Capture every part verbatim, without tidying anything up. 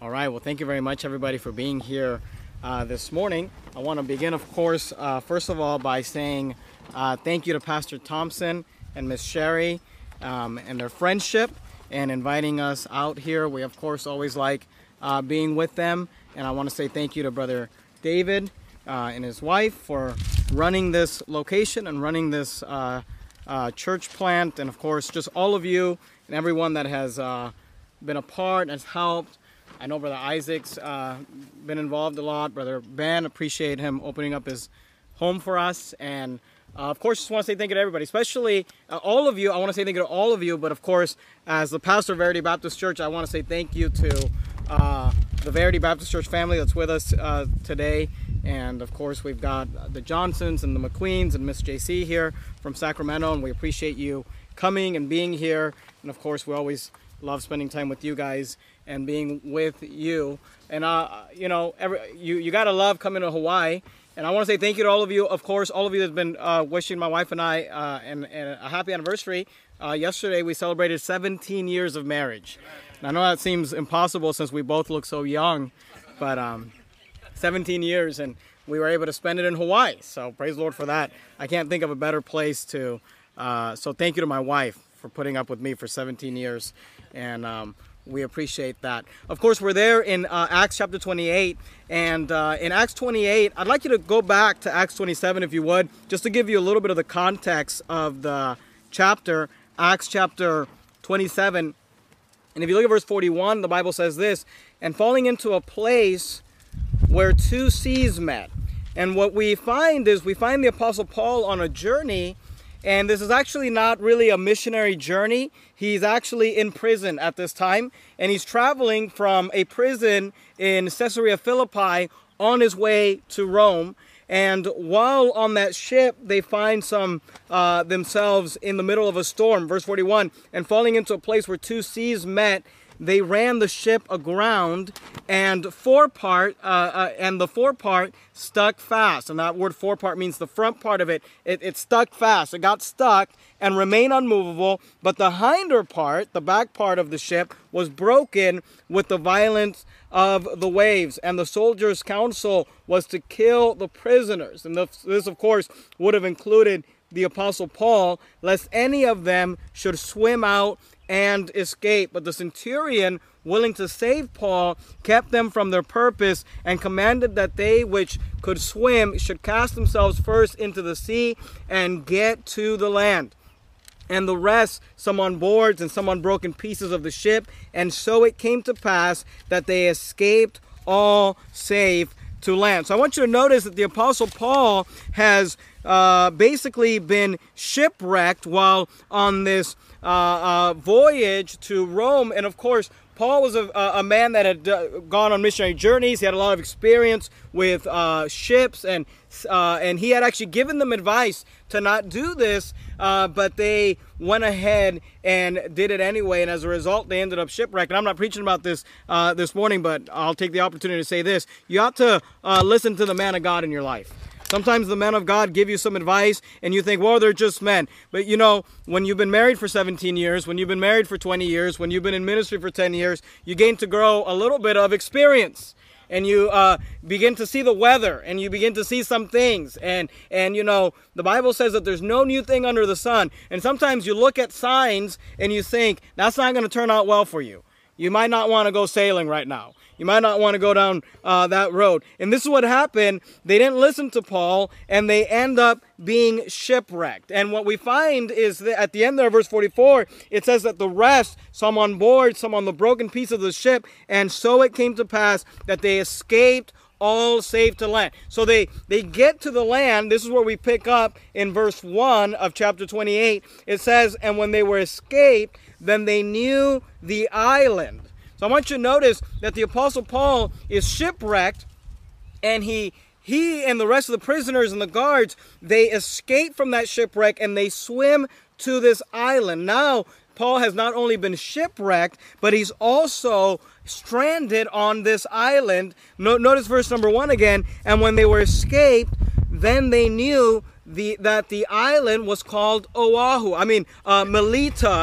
All right, well, thank you very much, everybody, for being here uh, this morning. I want to begin, of course, uh, first of all, by saying uh, thank you to Pastor Thompson and Miss Sherry um, and their friendship and inviting us out here. We, of course, always like uh, being with them. And I want to say thank you to Brother David uh, and his wife for running this location and running this uh, uh, church plant. And, of course, just all of you and everyone that has uh, been a part, has helped. I know Brother Isaac's uh, been involved a lot. Brother Ben, appreciate him opening up his home for us. And, uh, of course, just want to say thank you to everybody, especially uh, all of you. I want to say thank you to all of you. But, of course, as the pastor of Verity Baptist Church, I want to say thank you to uh, the Verity Baptist Church family that's with us uh, today. And, of course, we've got the Johnsons and the McQueens and Miss J C here from Sacramento. And we appreciate you coming and being here. And, of course, we always love spending time with you guys and being with you. And, uh, you know, every, you, you got to love coming to Hawaii. And I want to say thank you to all of you. Of course, all of you that's been uh, wishing my wife and I uh, and, and a happy anniversary. Uh, yesterday, we celebrated seventeen years of marriage. And I know that seems impossible since we both look so young, but um, seventeen years, and we were able to spend it in Hawaii. So praise the Lord for that. I can't think of a better place to. Uh, so thank you to my wife for putting up with me for seventeen years. And um, we appreciate that. Of course, we're there in uh, Acts chapter twenty-eight. And uh, in Acts twenty-eight, I'd like you to go back to Acts twenty-seven, if you would, just to give you a little bit of the context of the chapter, Acts chapter twenty-seven. And if you look at verse forty-one, the Bible says this, and falling into a place where two seas met. And what we find is we find the Apostle Paul on a journey. And this is actually not really a missionary journey. He's actually in prison at this time. And he's traveling from a prison in Caesarea Philippi on his way to Rome. And while on that ship, they find some uh, themselves in the middle of a storm. Verse forty-one, and falling into a place where two seas met, they ran the ship aground, and forepart, uh, uh, and the forepart stuck fast. And that word forepart means the front part of it. It, it stuck fast. It got stuck and remained unmovable. But the hinder part, the back part of the ship, was broken with the violence of the waves. And the soldiers' counsel was to kill the prisoners. And this, of course, would have included the Apostle Paul, lest any of them should swim out and escape. But the centurion, willing to save Paul, kept them from their purpose and commanded that they which could swim should cast themselves first into the sea and get to the land. And the rest, some on boards and some on broken pieces of the ship. And so it came to pass that they escaped all safe to land. So I want you to notice that the Apostle Paul has uh, basically been shipwrecked while on this uh, uh, voyage to Rome. And of course, Paul was a, a man that had uh, gone on missionary journeys. He had a lot of experience with uh, ships, and uh, and he had actually given them advice to not do this, uh, but they went ahead and did it anyway. And as a result, they ended up shipwrecked. And I'm not preaching about this uh, this morning, but I'll take the opportunity to say this. You ought to uh, listen to the man of God in your life. Sometimes the men of God give you some advice and you think, well, they're just men. But you know, when you've been married for seventeen years, when you've been married for twenty years, when you've been in ministry for ten years, you gain to grow a little bit of experience. And you uh, begin to see the weather, and you begin to see some things. And, and, you know, the Bible says that there's no new thing under the sun. And sometimes you look at signs and you think, that's not going to turn out well for you. You might not want to go sailing right now. You might not want to go down uh, that road. And this is what happened. They didn't listen to Paul, and they end up being shipwrecked. And what we find is that at the end there, verse forty-four, it says that the rest, some on board, some on the broken piece of the ship, and so it came to pass that they escaped all safe to land. So they, they get to the land. This is where we pick up in verse one of chapter twenty-eight. It says, and when they were escaped, then they knew the island. So I want you to notice that the Apostle Paul is shipwrecked, and he he and the rest of the prisoners and the guards, they escape from that shipwreck and they swim to this island. Now, Paul has not only been shipwrecked, but he's also stranded on this island. No, notice verse number one again. And when they were escaped, then they knew the that the island was called Oahu. I mean, uh, Melita.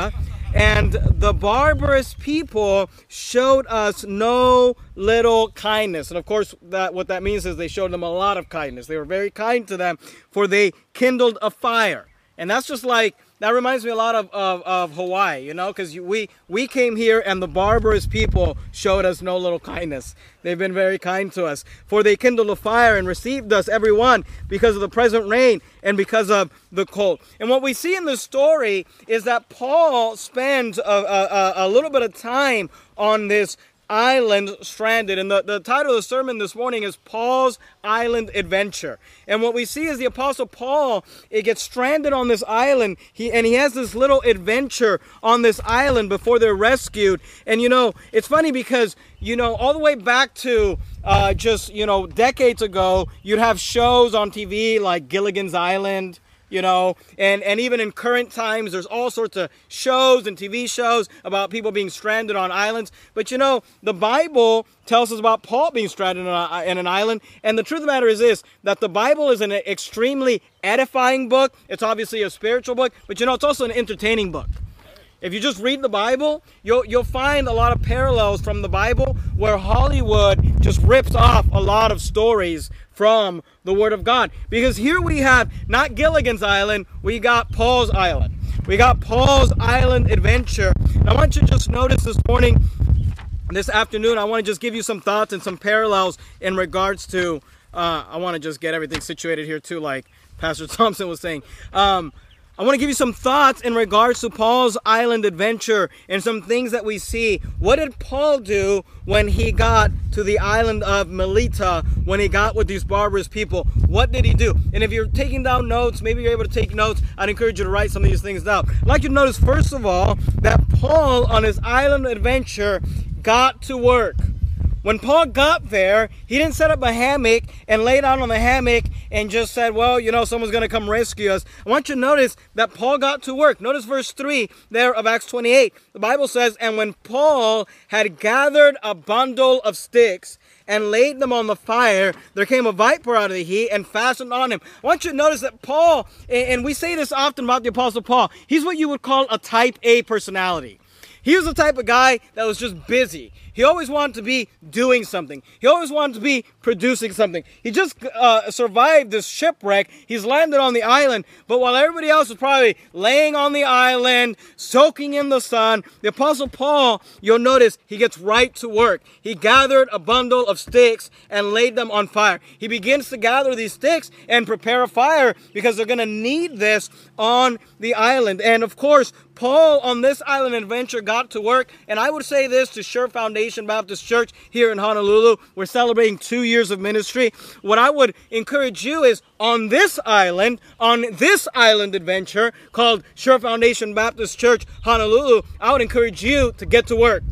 And the barbarous people showed us no little kindness. And of course, that what that means is they showed them a lot of kindness. They were very kind to them, for they kindled a fire. And that's just like, that reminds me a lot of, of, of Hawaii, you know, because we, we came here and the barbarous people showed us no little kindness. They've been very kind to us. For they kindled a fire and received us, every one, because of the present rain and because of the cold. And what we see in this story is that Paul spends a, a, a little bit of time on this island stranded. And the, the title of the sermon this morning is Paul's Island Adventure. And what we see is the Apostle Paul, it gets stranded on this island, he and he has this little adventure on this island before they're rescued. And you know, it's funny because, you know, all the way back to uh, just, you know, decades ago, you'd have shows on T V like Gilligan's Island, you know, and, and even in current times, there's all sorts of shows and T V shows about people being stranded on islands. But, you know, the Bible tells us about Paul being stranded on a, in an island. And the truth of the matter is this, that the Bible is an extremely edifying book. It's obviously a spiritual book, but, you know, it's also an entertaining book. If you just read the Bible, you'll, you'll find a lot of parallels from the Bible where Hollywood just rips off a lot of stories from the Word of God. Because here we have not Gilligan's Island, we got Paul's Island. We got Paul's Island Adventure. And I want you to just notice this morning, this afternoon, I want to just give you some thoughts and some parallels in regards to, uh, I want to just get everything situated here too, like Pastor Thompson was saying. Um, I want to give you some thoughts in regards to Paul's island adventure and some things that we see. What did Paul do when he got to the island of Melita, when he got with these barbarous people? What did he do? And if you're taking down notes, maybe you're able to take notes, I'd encourage you to write some of these things down. I'd like you to notice, first of all, that Paul on his island adventure got to work. When Paul got there, he didn't set up a hammock and lay down on the hammock and just said, well, you know, someone's going to come rescue us. I want you to notice that Paul got to work. Notice verse three there of Acts twenty-eight. The Bible says, and when Paul had gathered a bundle of sticks and laid them on the fire, there came a viper out of the heat and fastened on him. I want you to notice that Paul, and we say this often about the Apostle Paul, he's what you would call a type A personality. He was the type of guy that was just busy. He always wanted to be doing something. He always wanted to be producing something. He just uh, survived this shipwreck. He's landed on the island. But while everybody else was probably laying on the island, soaking in the sun, the Apostle Paul, you'll notice, he gets right to work. He gathered a bundle of sticks and laid them on fire. He begins to gather these sticks and prepare a fire because they're going to need this on the island. And of course, Paul on this island adventure got to work. And I would say this to Sure Foundation Baptist Church here in Honolulu. We're celebrating two years of ministry. What I would encourage you is on this island, on this island adventure called Sure Foundation Baptist Church Honolulu, I would encourage you to get to work.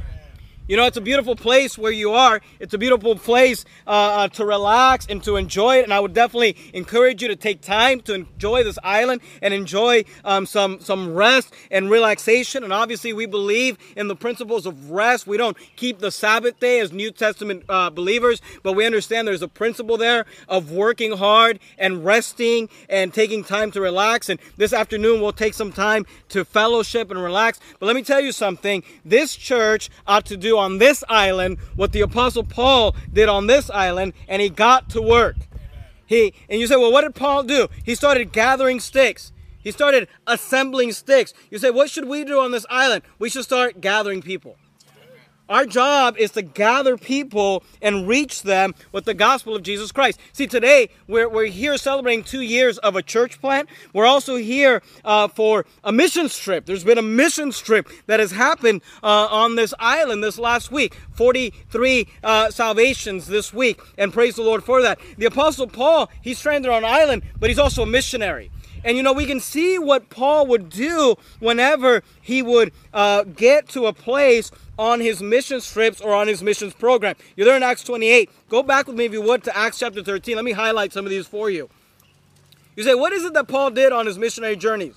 You know, it's a beautiful place where you are. It's a beautiful place uh, uh, to relax and to enjoy it. And I would definitely encourage you to take time to enjoy this island and enjoy um, some, some rest and relaxation. And obviously, we believe in the principles of rest. We don't keep the Sabbath day as New Testament uh, believers, but we understand there's a principle there of working hard and resting and taking time to relax. And this afternoon, we'll take some time to fellowship and relax. But let me tell you something. This church ought to do on this island what the Apostle Paul did on this island, and he got to work. He and you say, well, what did Paul do? He started gathering sticks. He started assembling sticks. You say, what should we do on this island? We should start gathering people. Our job is to gather people and reach them with the gospel of Jesus Christ. See, today we're, we're here celebrating two years of a church plant. We're also here uh, for a missions trip. There's been a missions trip that has happened uh, on this island this last week. forty-three uh, salvations this week, and praise the Lord for that. The Apostle Paul, he's stranded on an island, but he's also a missionary. And, you know, we can see what Paul would do whenever he would uh, get to a place on his mission trips or on his missions program. You're there in Acts twenty-eight. Go back with me, if you would, to Acts chapter thirteen. Let me highlight some of these for you. You say, what is it that Paul did on his missionary journeys?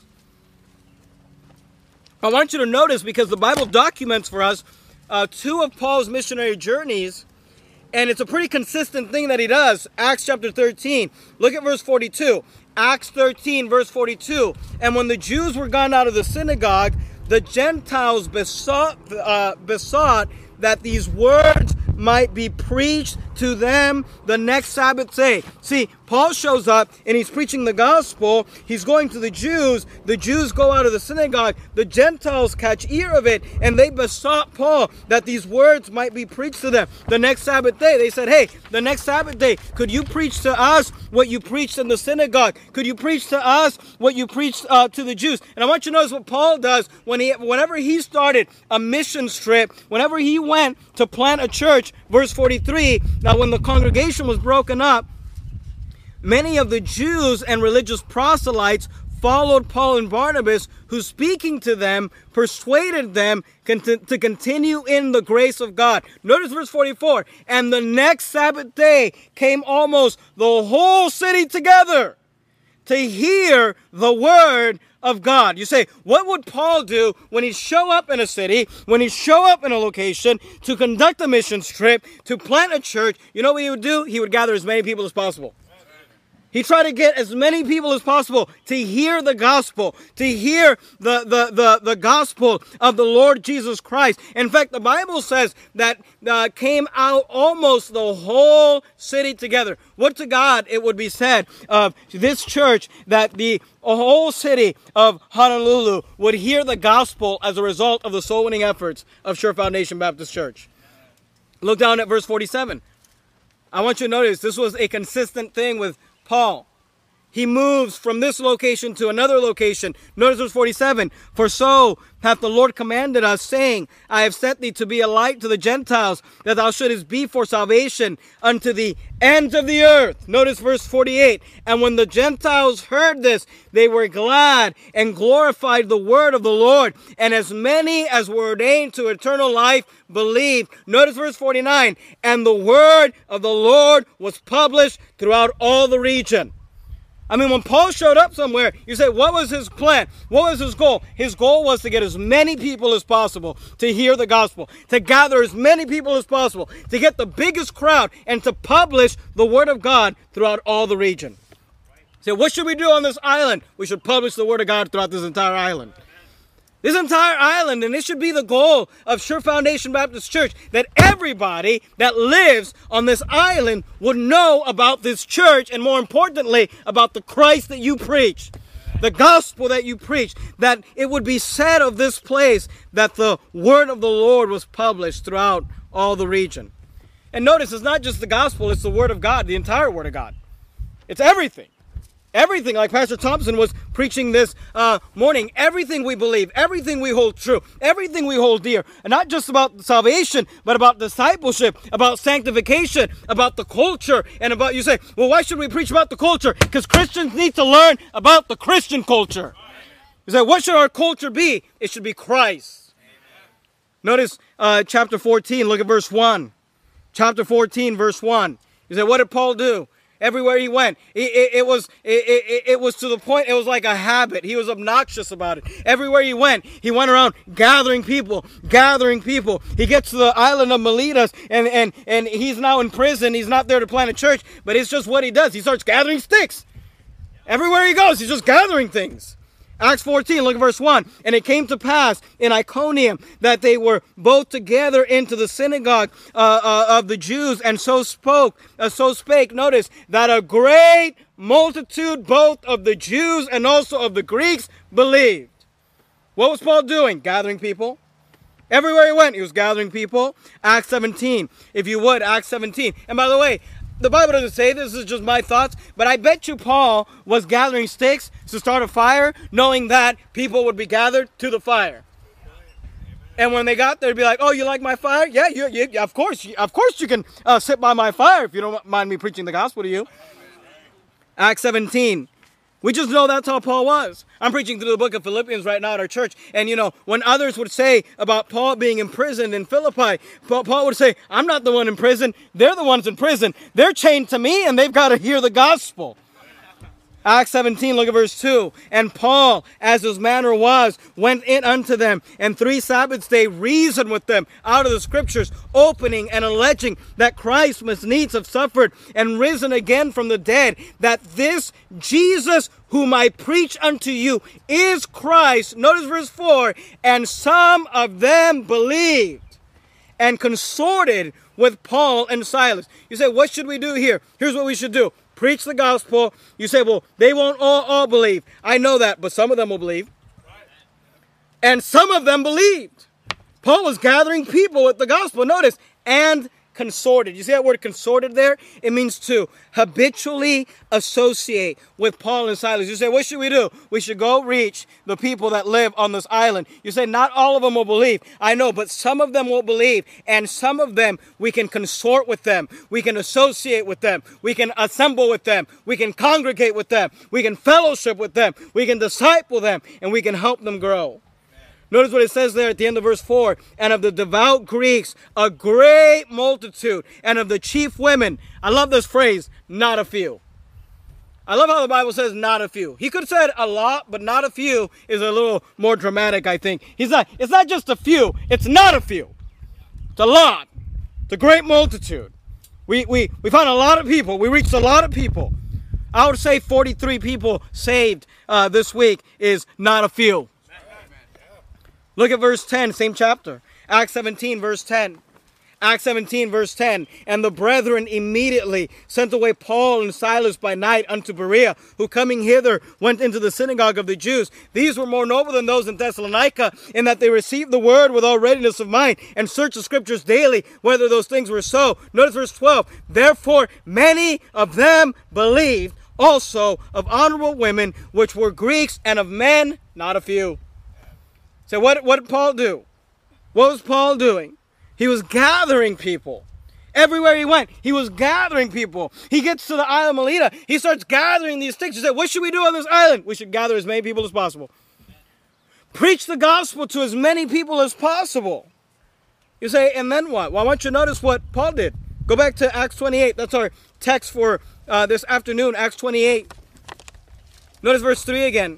I want you to notice, because the Bible documents for us uh, two of Paul's missionary journeys, and it's a pretty consistent thing that he does. Acts chapter thirteen. Look at verse forty-two. Acts thirteen, verse forty-two. And when the Jews were gone out of the synagogue, the Gentiles besought, uh, besought that these words might be preached to them the next Sabbath day. See, Paul shows up and he's preaching the gospel. He's going to the Jews. The Jews go out of the synagogue. The Gentiles catch ear of it, and they besought Paul that these words might be preached to them the next Sabbath day. They said, hey, the next Sabbath day, could you preach to us what you preached in the synagogue? Could you preach to us what you preached uh, to the Jews? And I want you to notice what Paul does when he, whenever he started a mission trip, whenever he went to plant a church. Verse forty-three, now when the congregation was broken up, many of the Jews and religious proselytes followed Paul and Barnabas, who, speaking to them, persuaded them to continue in the grace of God. Notice verse forty-four, and the next Sabbath day came almost the whole city together to hear the word of God. You say, what would Paul do when he show up in a city, when he show up in a location to conduct a mission trip, to plant a church? You know what he would do? He would gather as many people as possible. He tried to get as many people as possible to hear the gospel, to hear the, the, the, the gospel of the Lord Jesus Christ. In fact, the Bible says that uh, came out almost the whole city together. What to God it would be said of this church that the whole city of Honolulu would hear the gospel as a result of the soul winning efforts of Sure Foundation Baptist Church. Look down at verse forty-seven. I want you to notice this was a consistent thing with Paul. He moves from this location to another location. Notice verse forty-seven. For so hath the Lord commanded us, saying, I have set thee to be a light to the Gentiles, that thou shouldest be for salvation unto the ends of the earth. Notice verse forty-eight. And when the Gentiles heard this, they were glad and glorified the word of the Lord. And as many as were ordained to eternal life believed. Notice verse forty-nine. And the word of the Lord was published throughout all the region. I mean, when Paul showed up somewhere, you say, what was his plan? What was his goal? His goal was to get as many people as possible to hear the gospel, to gather as many people as possible, to get the biggest crowd, and to publish the word of God throughout all the region. So what should we do on this island? We should publish the word of God throughout this entire island. This entire island, and it should be the goal of Sure Foundation Baptist Church, that everybody that lives on this island would know about this church, and more importantly, about the Christ that you preach, the gospel that you preach, that it would be said of this place that the word of the Lord was published throughout all the region. And notice, it's not just the gospel, it's the word of God, the entire word of God. It's everything. Everything, like Pastor Thompson was preaching this uh, morning, everything we believe, everything we hold true, everything we hold dear, and not just about salvation, but about discipleship, about sanctification, about the culture, and about, you say, well, why should we preach about the culture? Because Christians need to learn about the Christian culture. You say, what should our culture be? It should be Christ. Notice uh, chapter fourteen, look at verse one. Chapter fourteen, verse one. You say, what did Paul do? Everywhere he went, it, it, it was it, it, it was to the point, it was like a habit. He was obnoxious about it. Everywhere he went, he went around gathering people, gathering people. He gets to the island of Miletus, and, and, and he's now in prison. He's not there to plant a church, but it's just what he does. He starts gathering sticks. Everywhere he goes, he's just gathering things. Acts fourteen, look at verse one. And it came to pass in Iconium that they were both together into the synagogue uh, uh, of the Jews, and so spoke, uh, so spake, notice, that a great multitude both of the Jews and also of the Greeks believed. What was Paul doing? Gathering people. Everywhere he went, he was gathering people. Acts seventeen, if you would, Acts seventeen. And by the way, the Bible doesn't say this, this is just my thoughts, but I bet you Paul was gathering sticks to start a fire, knowing that people would be gathered to the fire. And when they got there, they'd be like, oh, you like my fire? Yeah, you, you, of course, of course you can uh, sit by my fire if you don't mind me preaching the gospel to you. Acts seventeen. We just know that's how Paul was. I'm preaching through the book of Philippians right now at our church. And, you know, when others would say about Paul being imprisoned in Philippi, Paul would say, I'm not the one in prison. They're the ones in prison. They're chained to me, and they've got to hear the gospel. Acts seventeen, look at verse two. And Paul, as his manner was, went in unto them, and three Sabbaths day reasoned with them out of the scriptures, opening and alleging that Christ must needs have suffered and risen again from the dead, that this Jesus whom I preach unto you is Christ. Notice verse four. And some of them believed and consorted with Paul and Silas. You say, what should we do here? Here's what we should do. Preach the gospel. You say, well, they won't all, all believe. I know that, but some of them will believe. And some of them believed. Paul was gathering people with the gospel. Notice, and consorted. You see that word consorted there? It means to habitually associate with Paul and Silas. You say, what should we do? We should go reach the people that live on this island. You say, not all of them will believe. I know, but some of them will believe. And some of them, we can consort with them. We can associate with them. We can assemble with them. We can congregate with them. We can fellowship with them. We can disciple them. And we can help them grow. Notice what it says there at the end of verse four. And of the devout Greeks, a great multitude. And of the chief women, I love this phrase, not a few. I love how the Bible says not a few. He could have said a lot, but not a few is a little more dramatic, I think. He's not, it's not just a few, it's not a few. It's a lot. It's a great multitude. We, we, we found a lot of people. We reached a lot of people. I would say forty-three people saved uh, this week is not a few. Look at verse ten, same chapter. Acts seventeen, verse ten. Acts seventeen, verse ten. And the brethren immediately sent away Paul and Silas by night unto Berea, who coming hither went into the synagogue of the Jews. These were more noble than those in Thessalonica, in that they received the word with all readiness of mind, and searched the scriptures daily, whether those things were so. Notice verse twelve. Therefore many of them believed, also of honorable women, which were Greeks, and of men, not a few. So what, what did Paul do? What was Paul doing? He was gathering people. Everywhere he went, he was gathering people. He gets to the island of Melita. He starts gathering these sticks. He said, what should we do on this island? We should gather as many people as possible. Preach the gospel to as many people as possible. You say, and then what? Well, I want you to notice what Paul did. Go back to Acts twenty-eight. That's our text for uh, this afternoon, Acts twenty-eight. Notice verse three again.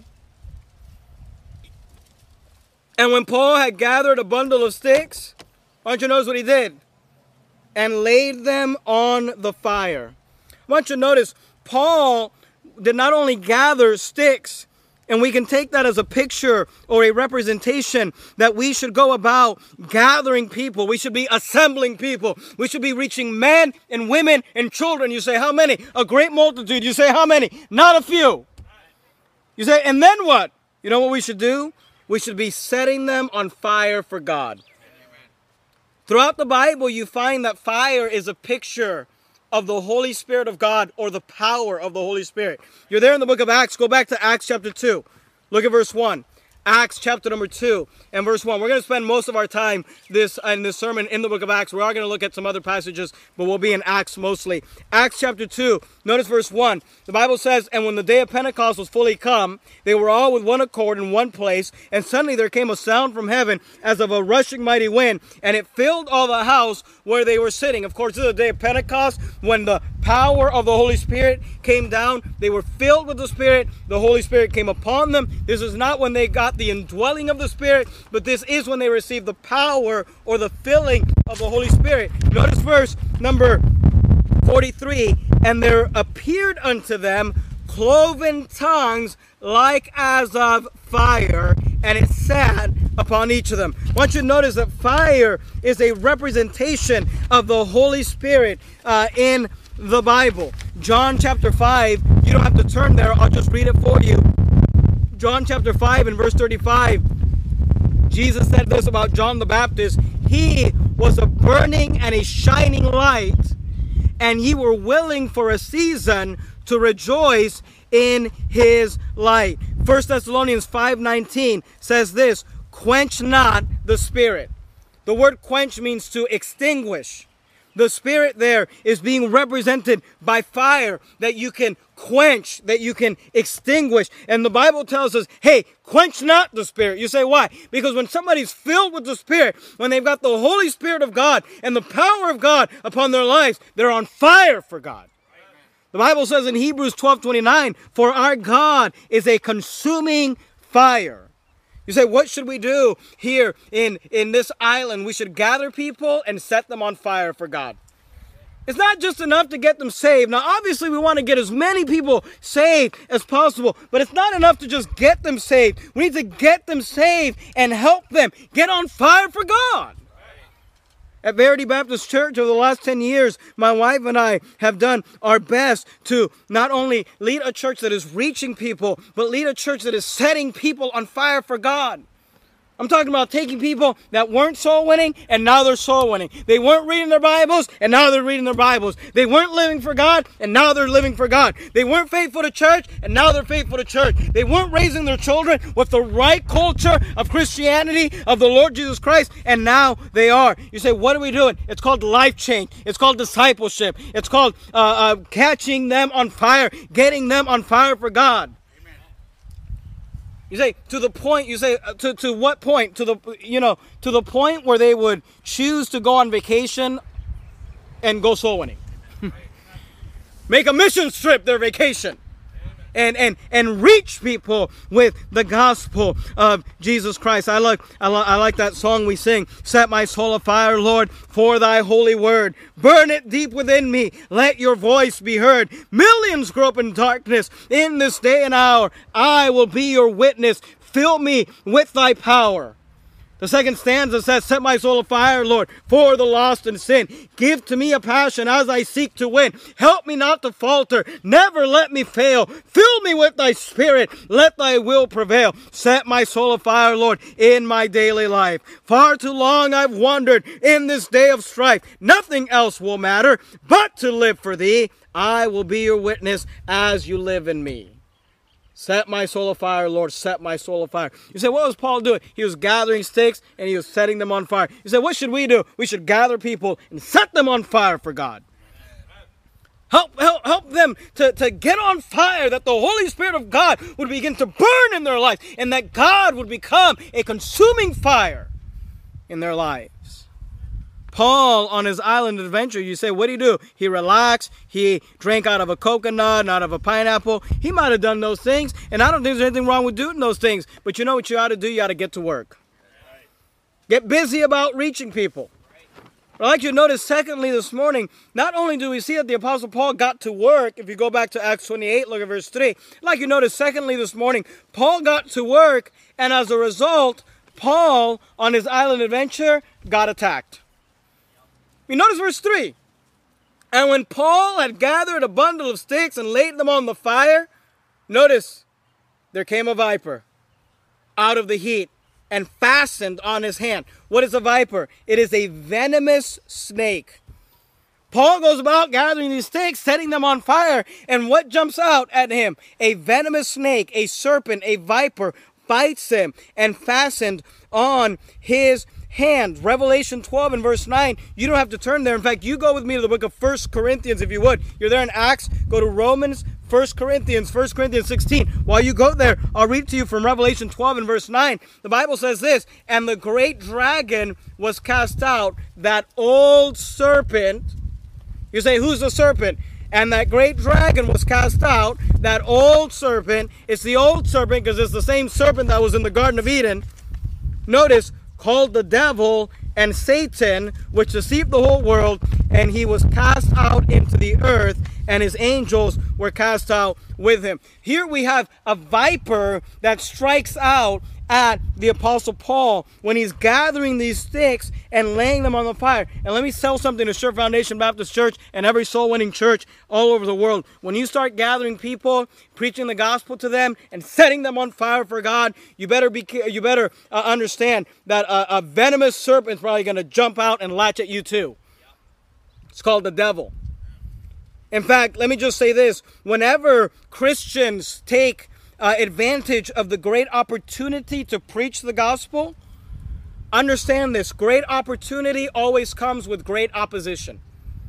And when Paul had gathered a bundle of sticks, I want you to notice what he did. And laid them on the fire. I want you to notice, Paul did not only gather sticks, and we can take that as a picture or a representation that we should go about gathering people. We should be assembling people. We should be reaching men and women and children. You say, how many? A great multitude. You say, how many? Not a few. You say, and then what? You know what we should do? We should be setting them on fire for God. Throughout the Bible, you find that fire is a picture of the Holy Spirit of God, or the power of the Holy Spirit. You're there in the book of Acts. Go back to Acts chapter two. Look at verse one. Acts chapter number two and verse one. We're going to spend most of our time this in this sermon in the book of Acts. We are going to look at some other passages, but we'll be in Acts mostly. Acts chapter two, notice verse one. The Bible says, and when the day of Pentecost was fully come, they were all with one accord in one place, and suddenly there came a sound from heaven as of a rushing mighty wind, and it filled all the house where they were sitting. Of course, this is the day of Pentecost, when the power of the Holy Spirit came down. They were filled with the Spirit. The Holy Spirit came upon them. This is not when they got the indwelling of the Spirit, but this is when they received the power or the filling of the Holy Spirit. Notice verse number forty-three. And there appeared unto them cloven tongues like as of fire, and it sat upon each of them. I want you to notice that fire is a representation of the Holy Spirit uh, in the Bible. John chapter five, you don't have to turn there, I'll just read it for you. John chapter five and verse thirty-five, Jesus said this about John the Baptist. He was a burning and a shining light, and ye were willing for a season to rejoice in his light. First Thessalonians five nineteen says this, quench not the Spirit. The word quench means to extinguish. The Spirit there is being represented by fire that you can quench, that you can extinguish. And the Bible tells us, hey, quench not the Spirit. You say, why? Because when somebody's filled with the Spirit, when they've got the Holy Spirit of God and the power of God upon their lives, they're on fire for God. The Bible says in Hebrews twelve twenty-nine, for our God is a consuming fire. You say, what should we do here in, in this island? We should gather people and set them on fire for God. It's not just enough to get them saved. Now, obviously, we want to get as many people saved as possible, but it's not enough to just get them saved. We need to get them saved and help them get on fire for God. At Verity Baptist Church over the last ten years, my wife and I have done our best to not only lead a church that is reaching people, but lead a church that is setting people on fire for God. I'm talking about taking people that weren't soul winning and now they're soul winning. They weren't reading their Bibles and now they're reading their Bibles. They weren't living for God and now they're living for God. They weren't faithful to church and now they're faithful to church. They weren't raising their children with the right culture of Christianity, of the Lord Jesus Christ, and now they are. You say, what are we doing? It's called life change. It's called discipleship. It's called uh, uh, catching them on fire, getting them on fire for God. You say, to the point, you say, to, to what point? To the, you know, to the point where they would choose to go on vacation and go soul winning. Make a mission trip their vacation. And, and, and reach people with the gospel of Jesus Christ. I like, I, li- I like that song we sing. Set my soul afire, Lord, for thy holy word. Burn it deep within me. Let your voice be heard. Millions grow up in darkness. In this day and hour, I will be your witness. Fill me with thy power. The second stanza says, set my soul afire, Lord, for the lost and sin. Give to me a passion as I seek to win. Help me not to falter. Never let me fail. Fill me with thy spirit. Let thy will prevail. Set my soul afire, Lord, in my daily life. Far too long I've wandered in this day of strife. Nothing else will matter but to live for thee. I will be your witness as you live in me. Set my soul afire, Lord, set my soul afire. You say, what was Paul doing? He was gathering sticks and he was setting them on fire. You say, what should we do? We should gather people and set them on fire for God. Help, help, help them to, to get on fire, that the Holy Spirit of God would begin to burn in their lives and that God would become a consuming fire in their lives. Paul, on his island adventure, you say, what did he do? He relaxed. He drank out of a coconut, not out of a pineapple. He might have done those things, and I don't think there's anything wrong with doing those things. But you know what you ought to do? You ought to get to work. Get busy about reaching people. I'd like you to notice, secondly, this morning, not only do we see that the Apostle Paul got to work, if you go back to Acts twenty-eight, look at verse three. I'd like you to notice, secondly, this morning, Paul got to work, and as a result, Paul, on his island adventure, got attacked. You notice verse three. And when Paul had gathered a bundle of sticks and laid them on the fire, notice, there came a viper out of the heat and fastened on his hand. What is a viper? It is a venomous snake. Paul goes about gathering these sticks, setting them on fire, and what jumps out at him? A venomous snake, a serpent, a viper, bites him and fastened on his hand. Revelation twelve and verse nine. You don't have to turn there. In fact, you go with me to the book of First Corinthians if you would. You're there in Acts. Go to Romans, First Corinthians, First Corinthians sixteen. While you go there, I'll read to you from Revelation twelve and verse nine. The Bible says this, and the great dragon was cast out, that old serpent. You say, who's the serpent? And that great dragon was cast out, that old serpent. It's the old serpent because it's the same serpent that was in the Garden of Eden. Notice, called the devil and Satan, which deceived the whole world, and he was cast out into the earth, and his angels were cast out with him. Here we have a viper that strikes out at the Apostle Paul when he's gathering these sticks and laying them on the fire. And let me tell something to Sure Foundation Baptist Church and every soul-winning church all over the world. When you start gathering people, preaching the gospel to them, and setting them on fire for God, you better be you better uh, understand that a, a venomous serpent is probably going to jump out and latch at you too. It's called the devil. In fact, let me just say this. Whenever Christians take Uh, advantage of the great opportunity to preach the gospel, understand this, great opportunity always comes with great opposition.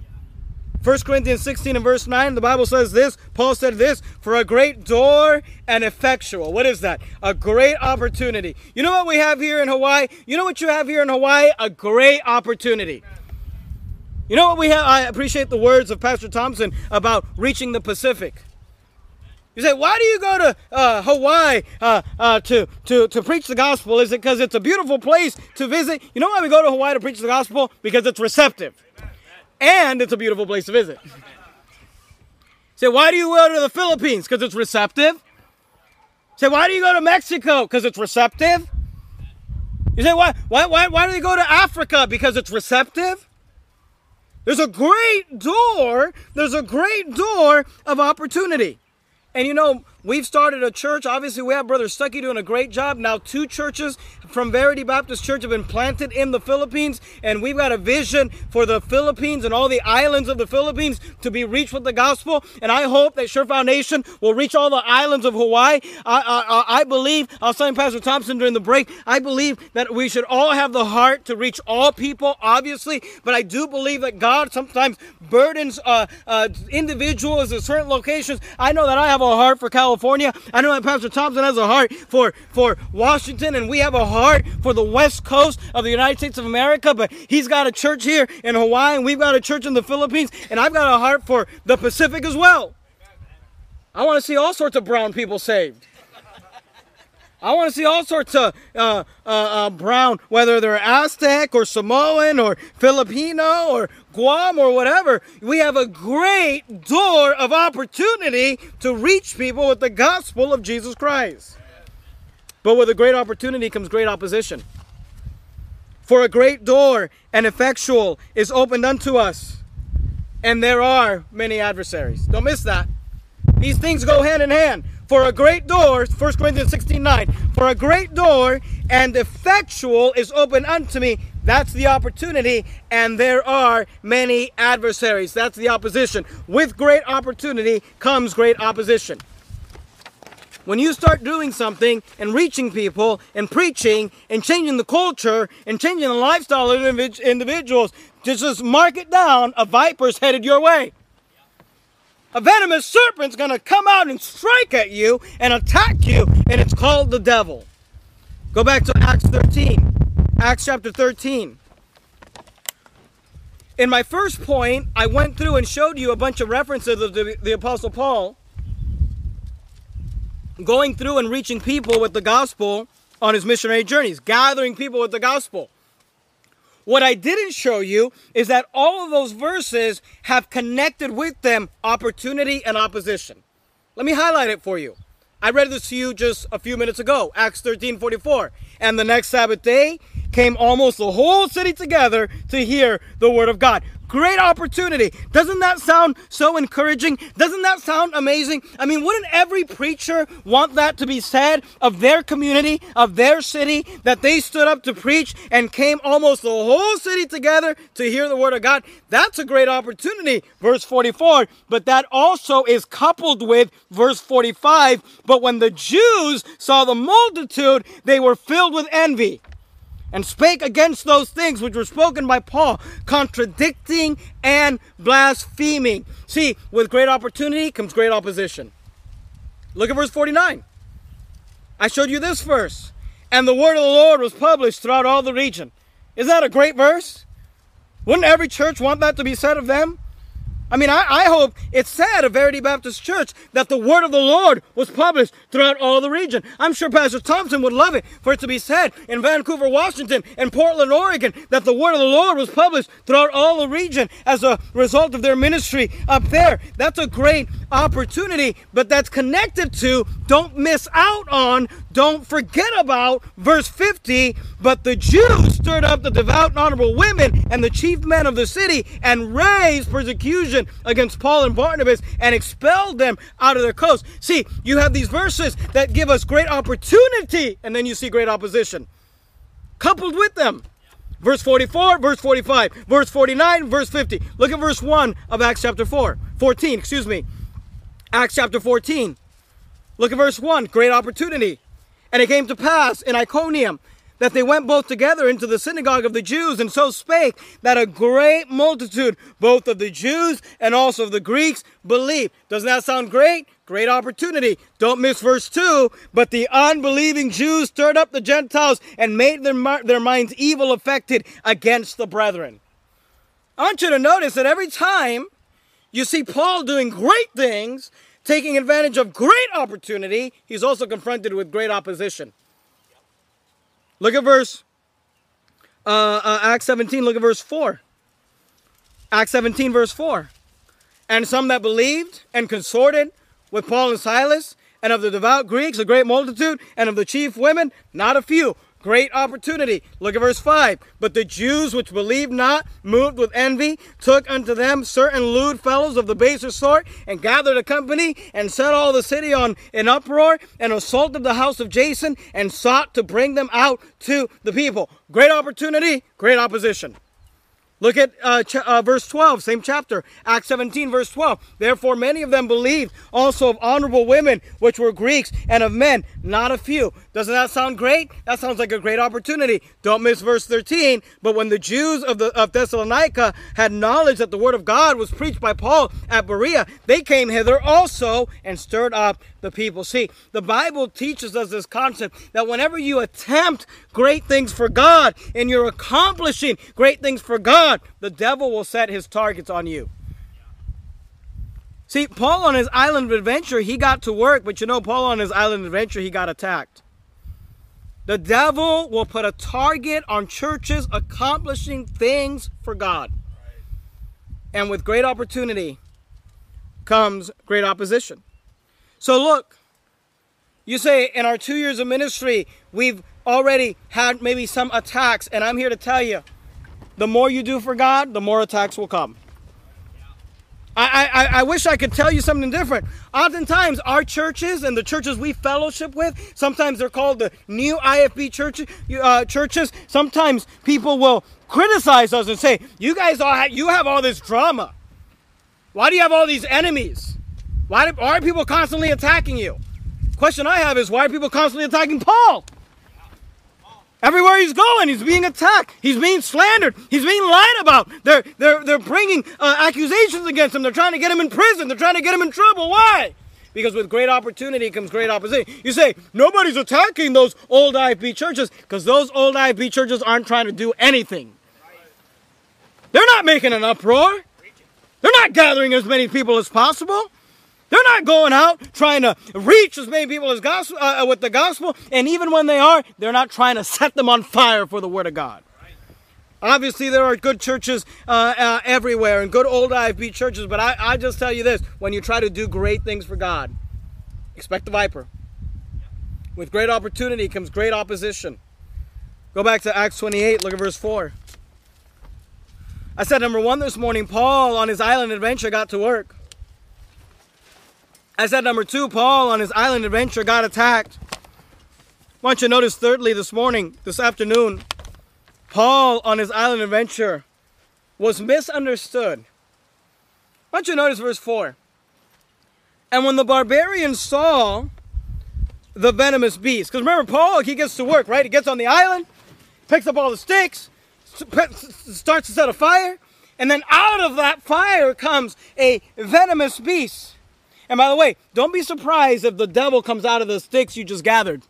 First Corinthians sixteen and verse nine, the Bible says this, Paul said this, for a great door and effectual. What is that? A great opportunity. You know what we have here in Hawaii? You know what you have here in Hawaii? A great opportunity. You know what we have? I appreciate the words of Pastor Thompson about reaching the Pacific. You say, why do you go to uh, Hawaii uh, uh, to, to, to preach the gospel? Is it because it's a beautiful place to visit? You know why we go to Hawaii to preach the gospel? Because it's receptive. And it's a beautiful place to visit. You say, why do you go to the Philippines? Because it's receptive. You say, why do you go to Mexico? Because it's receptive. You say, why, why, why, why do they go to Africa? Because it's receptive. There's a great door. There's a great door of opportunity. And you know, we've started a church. Obviously, we have Brother Stuckey doing a great job. Now, two churches from Verity Baptist Church have been planted in the Philippines. And we've got a vision for the Philippines and all the islands of the Philippines to be reached with the gospel. And I hope that Sure Foundation will reach all the islands of Hawaii. I, I, I believe, I was telling Pastor Thompson during the break, I believe that we should all have the heart to reach all people, obviously. But I do believe that God sometimes burdens uh, uh, individuals at certain locations. I know that I have a heart for California. I know that Pastor Thompson has a heart for, for Washington, and we have a heart for the west coast of the United States of America, but he's got a church here in Hawaii, and we've got a church in the Philippines, and I've got a heart for the Pacific as well. I want to see all sorts of brown people saved. I want to see all sorts of uh, uh, uh, brown, whether they're Aztec or Samoan or Filipino or Guam or whatever. We have a great door of opportunity to reach people with the gospel of Jesus Christ. But with a great opportunity comes great opposition. For a great door and effectual is opened unto us, and there are many adversaries. Don't miss that. These things go hand in hand. For a great door, First Corinthians sixteen nine, for a great door and effectual is open unto me. That's the opportunity, and there are many adversaries. That's the opposition. With great opportunity comes great opposition. When you start doing something and reaching people and preaching and changing the culture and changing the lifestyle of individuals, just mark it down, a viper's headed your way. A venomous serpent's going to come out and strike at you and attack you, and it's called the devil. Go back to Acts thirteen. Acts chapter thirteen. In my first point, I went through and showed you a bunch of references of the, the Apostle Paul going through and reaching people with the gospel on his missionary journeys, gathering people with the gospel. What I didn't show you is that all of those verses have connected with them opportunity and opposition. Let me highlight it for you. I read this to you just a few minutes ago, Acts thirteen forty-four. And the next Sabbath day came almost the whole city together to hear the word of God. Great opportunity. Doesn't that sound so encouraging? Doesn't that sound amazing? I mean, wouldn't every preacher want that to be said of their community, of their city, that they stood up to preach and came almost the whole city together to hear the word of God? That's a great opportunity, verse forty-four. But that also is coupled with verse forty-five. But when the Jews saw the multitude, they were filled with envy, and spake against those things which were spoken by Paul, contradicting and blaspheming. See, with great opportunity comes great opposition. Look at verse forty-nine. I showed you this verse. And the word of the Lord was published throughout all the region. Isn't that a great verse? Wouldn't every church want that to be said of them? I mean, I, I hope it's said of Verity Baptist Church that the word of the Lord was published throughout all the region. I'm sure Pastor Thompson would love it for it to be said in Vancouver, Washington, and Portland, Oregon, that the word of the Lord was published throughout all the region as a result of their ministry up there. That's a great opportunity, but that's connected to, don't miss out on, don't forget about verse fifty. But the Jews stirred up the devout and honorable women and the chief men of the city and raised persecution against Paul and Barnabas and expelled them out of their coast. See, you have these verses that give us great opportunity, and then you see great opposition coupled with them. Verse forty-four, verse forty-five, verse forty-nine, verse fifty. Look at verse one of Acts chapter four, fourteen, excuse me. Acts chapter fourteen. Look at verse one, great opportunity. And it came to pass in Iconium that they went both together into the synagogue of the Jews, and so spake that a great multitude, both of the Jews and also of the Greeks, believed. Doesn't that sound great? Great opportunity. Don't miss verse two. But the unbelieving Jews stirred up the Gentiles and made their, their minds evil affected against the brethren. I want you to notice that every time you see Paul doing great things, taking advantage of great opportunity, he's also confronted with great opposition. Look at verse, uh, uh, Acts seventeen, look at verse four. Acts seventeen, verse four. And some that believed and consorted with Paul and Silas, and of the devout Greeks, a great multitude, and of the chief women, not a few. Great opportunity. Look at verse five. But the Jews which believed not, moved with envy, took unto them certain lewd fellows of the baser sort, and gathered a company, and set all the city on an uproar, and assaulted the house of Jason, and sought to bring them out to the people. Great opportunity, great opposition. Look at uh, ch uh, verse twelve, same chapter, Acts seventeen, verse twelve. Therefore many of them believed, also of honorable women, which were Greeks, and of men, not a few. Doesn't that sound great? That sounds like a great opportunity. Don't miss verse thirteen. But when the Jews of, the, of Thessalonica had knowledge that the word of God was preached by Paul at Berea, they came hither also and stirred up the people. See, the Bible teaches us this concept that whenever you attempt great things for God and you're accomplishing great things for God, the devil will set his targets on you. See, Paul on his island of adventure, he got to work, but you know, Paul on his island of adventure, he got attacked. The devil will put a target on churches accomplishing things for God. And with great opportunity comes great opposition. So look, you say in our two years of ministry, we've already had maybe some attacks, and I'm here to tell you, the more you do for God, the more attacks will come. I, I, I wish I could tell you something different. Oftentimes, our churches and the churches we fellowship with, sometimes they're called the new I F B churches. Uh, churches. Sometimes people will criticize us and say, you guys all have, you have all this drama. Why do you have all these enemies? Why, do, why are people constantly attacking you? Question I have is, why are people constantly attacking Paul? Everywhere he's going, he's being attacked. He's being slandered. He's being lied about. They're, they're, they're bringing uh, accusations against him. They're trying to get him in prison. They're trying to get him in trouble. Why? Because with great opportunity comes great opposition. You say, nobody's attacking those old I F B churches, because those old I F B churches aren't trying to do anything. They're not making an uproar. They're not gathering as many people as possible. They're not going out trying to reach as many people as gospel, uh, with the gospel. And even when they are, they're not trying to set them on fire for the word of God. Right. Obviously, there are good churches uh, uh, everywhere and good old I F B churches. But I, I just tell you this. When you try to do great things for God, expect the viper. Yep. With great opportunity comes great opposition. Go back to Acts twenty-eight. Look at verse four. I said number one this morning, Paul on his island adventure got to work. I said number two, Paul on his island adventure got attacked. I want you to notice thirdly this morning, this afternoon, Paul on his island adventure was misunderstood. I want you to notice verse four. And when the barbarians saw the venomous beast, because remember Paul, he gets to work, right? He gets on the island, picks up all the sticks, starts to set a fire, and then out of that fire comes a venomous beast. And by the way, don't be surprised if the devil comes out of the sticks you just gathered.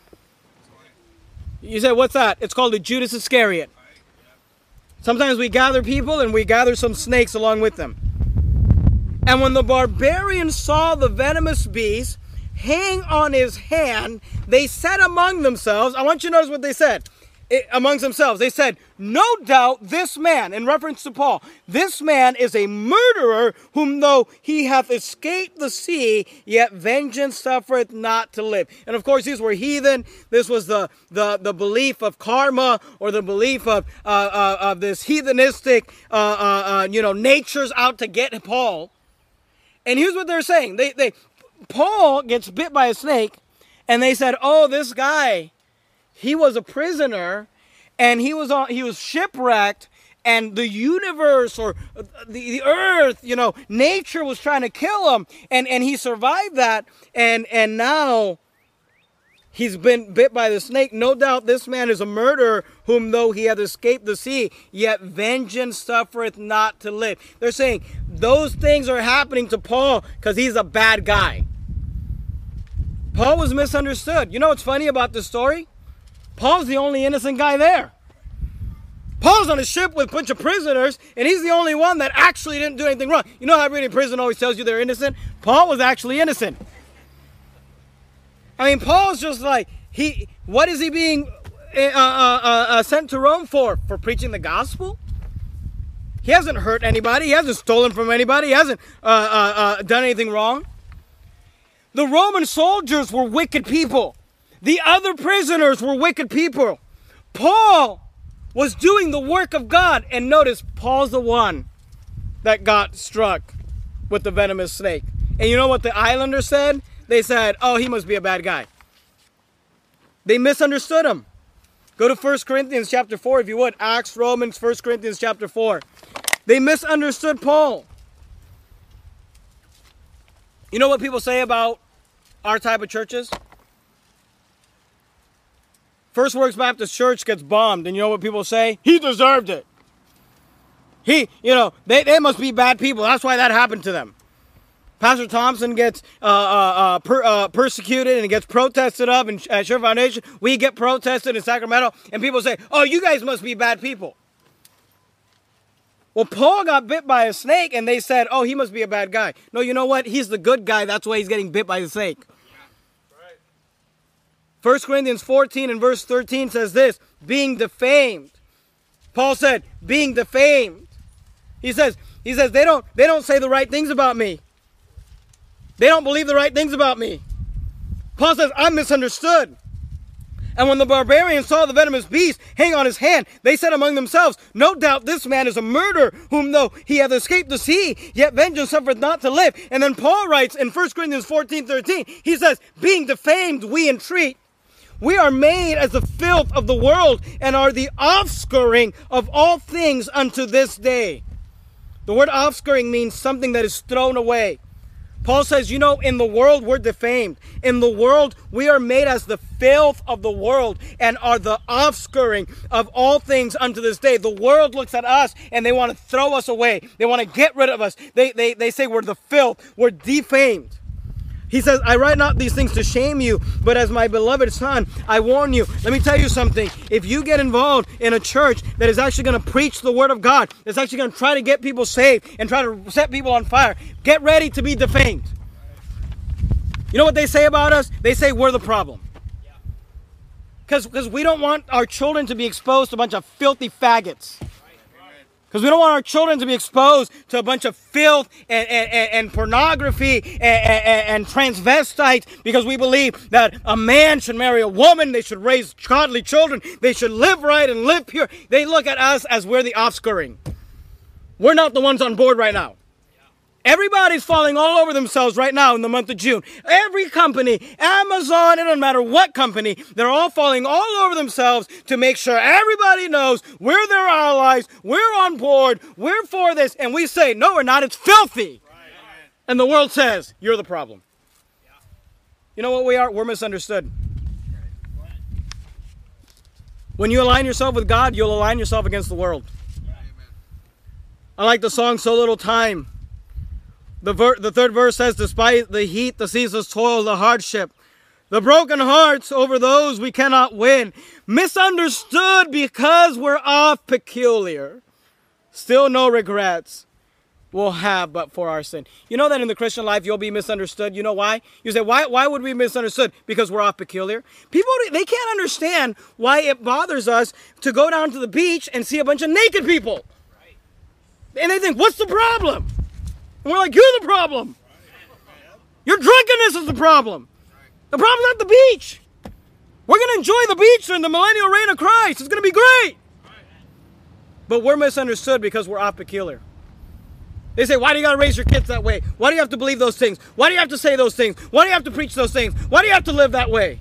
You say, what's that? It's called the Judas Iscariot. Sometimes we gather people and we gather some snakes along with them. And when the barbarians saw the venomous beast hang on his hand, they said among themselves, I want you to notice what they said. It, amongst themselves, they said, no doubt this man, in reference to Paul, this man is a murderer, whom though he hath escaped the sea, yet vengeance suffereth not to live. And of course, these were heathen. This was the the, the belief of karma, or the belief of uh, uh, of this heathenistic, uh, uh, uh, you know, nature's out to get Paul. And here's what they're saying: they they Paul gets bit by a snake, and they said, oh, this guy, he was a prisoner, and he was on, he was shipwrecked, and the universe, or the, the earth, you know, nature was trying to kill him, and, and he survived that, and, and now he's been bit by the snake. No doubt this man is a murderer, whom though he hath escaped the sea, yet vengeance suffereth not to live. They're saying those things are happening to Paul because he's a bad guy. Paul was misunderstood. You know what's funny about this story? Paul's the only innocent guy there. Paul's on a ship with a bunch of prisoners, and he's the only one that actually didn't do anything wrong. You know how everybody in prison always tells you they're innocent? Paul was actually innocent. I mean, Paul's just like, he. what is he being uh, uh, uh, sent to Rome for? For preaching the gospel? He hasn't hurt anybody. He hasn't stolen from anybody. He hasn't uh, uh, uh, done anything wrong. The Roman soldiers were wicked people. The other prisoners were wicked people. Paul was doing the work of God. And notice, Paul's the one that got struck with the venomous snake. And you know what the islanders said? They said, oh, he must be a bad guy. They misunderstood him. Go to First Corinthians chapter four, if you would. Acts, Romans, First Corinthians chapter four. They misunderstood Paul. You know what people say about our type of churches? First Works Baptist Church gets bombed, and you know what people say? He deserved it. He, you know, they, they must be bad people. That's why that happened to them. Pastor Thompson gets uh, uh, uh, per, uh, persecuted and gets protested up in uh, Sure Foundation. We get protested in Sacramento, and people say, oh, you guys must be bad people. Well, Paul got bit by a snake, and they said, oh, he must be a bad guy. No, you know what? He's the good guy. That's why he's getting bit by the snake. Right. First Corinthians fourteen and verse thirteen says this, being defamed. Paul said, being defamed. He says, he says they don't, they don't say the right things about me. They don't believe the right things about me. Paul says, I'm misunderstood. And when the barbarians saw the venomous beast hang on his hand, they said among themselves, no doubt this man is a murderer, whom though he hath escaped the sea, yet vengeance suffereth not to live. And then Paul writes in First Corinthians fourteen thirteen, he says, being defamed we entreat. We are made as the filth of the world, and are the offscouring of all things unto this day. The word offscouring means something that is thrown away. Paul says, you know, in the world, we're defamed. In the world, we are made as the filth of the world and are the offscouring of all things unto this day. The world looks at us and they want to throw us away. They want to get rid of us. They, they, they say we're the filth. We're defamed. He says, I write not these things to shame you, but as my beloved son, I warn you. Let me tell you something. If you get involved in a church that is actually going to preach the word of God, that's actually going to try to get people saved and try to set people on fire, get ready to be defamed. You know what they say about us? They say we're the problem. Because because we don't want our children to be exposed to a bunch of filthy faggots. Because we don't want our children to be exposed to a bunch of filth and, and, and, and pornography and, and, and transvestites, because we believe that a man should marry a woman, they should raise godly children, they should live right and live pure. They look at us as we're the offscouring. We're not the ones on board right now. Everybody's falling all over themselves right now in the month of June. Every company, Amazon, it doesn't matter what company, they're all falling all over themselves to make sure everybody knows we're their allies, we're on board, we're for this, and we say, no, we're not, it's filthy. Right. And the world says, you're the problem. Yeah. You know what we are? We're misunderstood. Right. When you align yourself with God, you'll align yourself against the world. Yeah. I like the song, So Little Time. The, ver the third verse says, despite the heat, the ceaseless toil, the hardship, the broken hearts over those we cannot win, misunderstood because we're off peculiar, still no regrets we'll have but for our sin. You know that in the Christian life you'll be misunderstood. You know why? You say, why, why would we be misunderstood? Because we're off peculiar. People, they can't understand why it bothers us to go down to the beach and see a bunch of naked people. And they think, what's the problem? And we're like, you're the problem. Your drunkenness is the problem. The problem's not the beach. We're going to enjoy the beach during the millennial reign of Christ. It's going to be great. But we're misunderstood because we're off peculiar. They say, why do you got to raise your kids that way? Why do you have to believe those things? Why do you have to say those things? Why do you have to preach those things? Why do you have to live that way?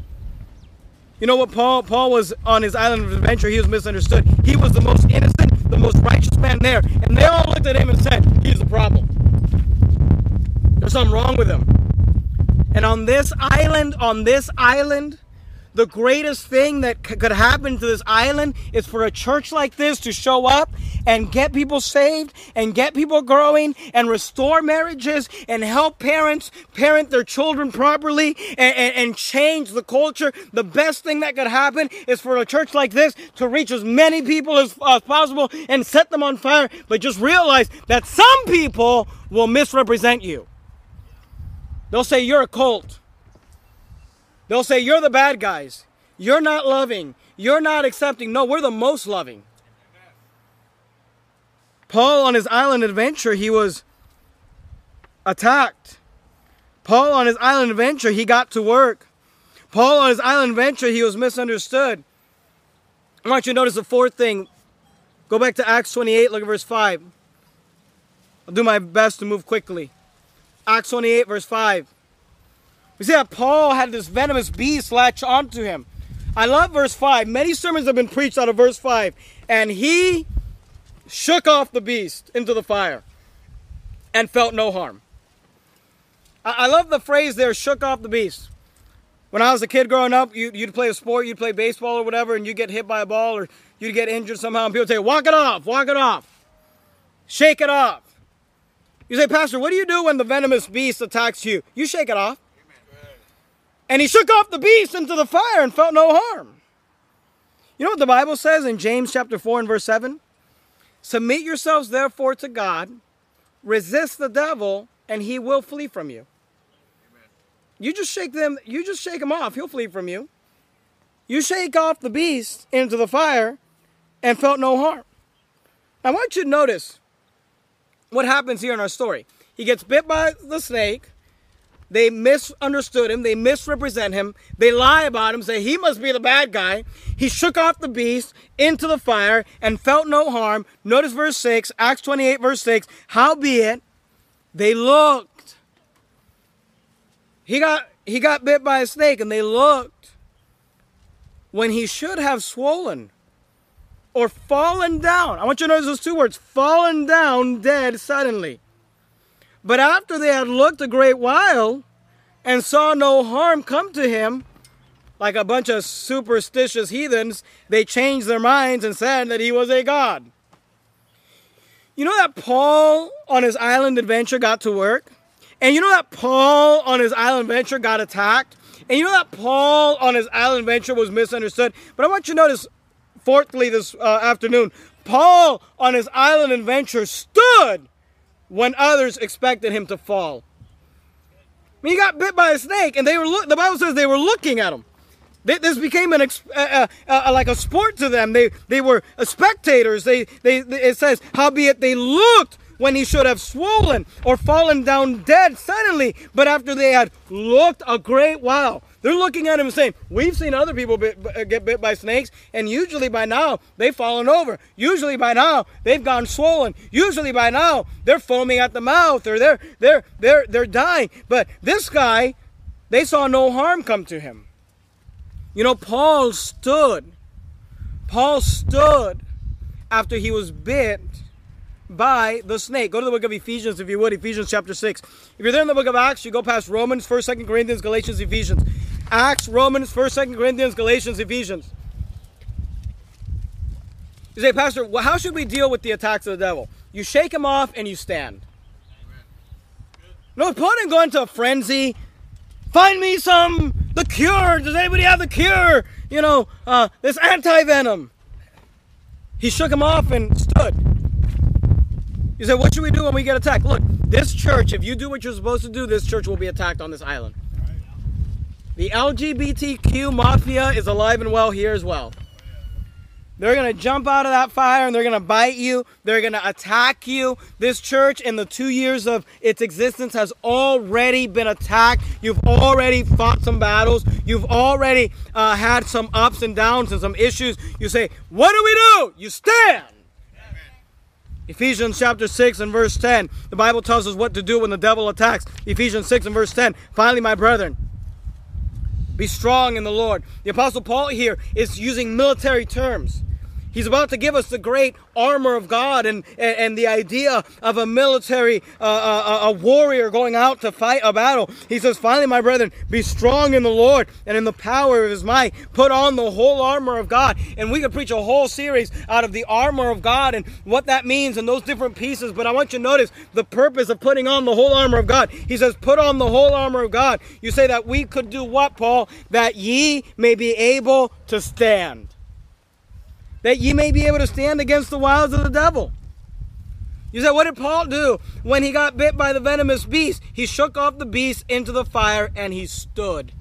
You know what? Paul, Paul was on his island of adventure. He was misunderstood. He was the most innocent, the most righteous man there. And they all looked at him and said, he's the problem. There's something wrong with him. And on this island, on this island, the greatest thing that c- could happen to this island is for a church like this to show up and get people saved and get people growing and restore marriages and help parents parent their children properly and, and, and change the culture. The best thing that could happen is for a church like this to reach as many people as, as possible and set them on fire. But just realize that some people will misrepresent you. They'll say you're a cult. They'll say you're the bad guys. You're not loving. You're not accepting. No, we're the most loving. Paul, on his island adventure, he was attacked. Paul, on his island adventure, he got to work. Paul, on his island adventure, he was misunderstood. I want you to notice the fourth thing. Go back to Acts twenty-eight, look at verse five. I'll do my best to move quickly. Acts twenty-eight, verse five. We see that Paul had this venomous beast latch onto him. I love verse five. Many sermons have been preached out of verse five. And he shook off the beast into the fire and felt no harm. I, I love the phrase there, shook off the beast. When I was a kid growing up, you, you'd play a sport, you'd play baseball or whatever, and you get hit by a ball or you'd get injured somehow, and people would say, walk it off, walk it off. Shake it off. You say, Pastor, what do you do when the venomous beast attacks you? You shake it off. And he shook off the beast into the fire and felt no harm. You know what the Bible says in James chapter four and verse seven? Submit yourselves therefore to God, resist the devil, and he will flee from you. Amen. You just shake them, you just shake him off, he'll flee from you. You shake off the beast into the fire and felt no harm. I want you to notice what happens here in our story. He gets bit by the snake. They misunderstood him. They misrepresent him. They lie about him, say he must be the bad guy. He shook off the beast into the fire and felt no harm. Notice verse six, Acts twenty-eight, verse six. Howbeit, they looked. He got, he got bit by a snake and they looked when he should have swollen or fallen down. I want you to notice those two words, fallen down dead suddenly. But after they had looked a great while and saw no harm come to him, like a bunch of superstitious heathens, they changed their minds and said that he was a god. You know that Paul on his island adventure got to work? And you know that Paul on his island adventure got attacked? And you know that Paul on his island adventure was misunderstood? But I want you to notice, fourthly this uh, afternoon, Paul on his island adventure stood when others expected him to fall. I mean, he got bit by a snake, and they were look, the Bible says they were looking at him. They, this became an ex, uh, uh, uh, like a sport to them. They they were uh, spectators. They, they they it says, howbeit they looked when he should have swollen or fallen down dead suddenly. But after they had looked a great while, they're looking at him and saying, we've seen other people bit, get bit by snakes, and usually by now, they've fallen over. Usually by now, they've gone swollen. Usually by now, they're foaming at the mouth, or they're, they're, they're, they're dying. But this guy, they saw no harm come to him. You know, Paul stood. Paul stood after he was bit by the snake. Go to the book of Ephesians, if you would, Ephesians chapter six. If you're there in the book of Acts, you go past Romans, first, second Corinthians, Galatians, Ephesians. Acts, Romans, first, second Corinthians, Galatians, Ephesians. You say, Pastor, well, how should we deal with the attacks of the devil? You shake him off and you stand. No, Paul didn't go into a frenzy. Find me some, the cure. Does anybody have the cure? You know, uh, this anti-venom. He shook him off and stood. You say, what should we do when we get attacked? Look, this church, if you do what you're supposed to do, this church will be attacked on this island. The L G B T Q mafia is alive and well here as well. They're going to jump out of that fire and they're going to bite you. They're going to attack you. This church, in the two years of its existence, has already been attacked. You've already fought some battles. You've already uh, had some ups and downs and some issues. You say, what do we do? You stand. Ephesians chapter six and verse ten. The Bible tells us what to do when the devil attacks. Ephesians six and verse ten. Finally, my brethren, be strong in the Lord. The Apostle Paul here is using military terms. He's about to give us the great armor of God and, and, and the idea of a military, uh, a, a warrior going out to fight a battle. He says, finally, my brethren, be strong in the Lord and in the power of his might. Put on the whole armor of God. And we could preach a whole series out of the armor of God and what that means and those different pieces. But I want you to notice the purpose of putting on the whole armor of God. He says, put on the whole armor of God. You say that we could do what, Paul? That ye may be able to stand. That ye may be able to stand against the wiles of the devil. You say, what did Paul do when he got bit by the venomous beast? He shook off the beast into the fire and he stood.